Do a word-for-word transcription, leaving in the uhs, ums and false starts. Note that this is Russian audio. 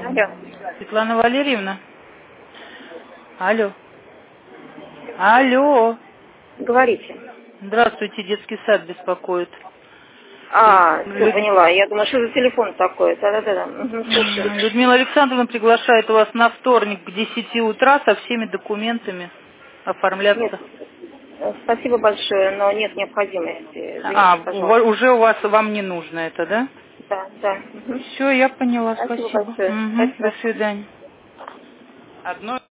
Алло. Светлана Валерьевна? Алло. Алло. Говорите. Здравствуйте, детский сад беспокоит. А, все, Люд... поняла. Я думаю, что за телефон такой? Да-да-да. Угу, Людмила Александровна приглашает вас на вторник к десяти утра со всеми документами оформляться. Нет, спасибо большое, но нет необходимости. Извините, А, пожалуйста. уже у вас, вам не нужно это, да? Да, да. Угу. Все, я поняла, Спасибо спасибо. большое. Угу, до Спасибо. свидания. Одно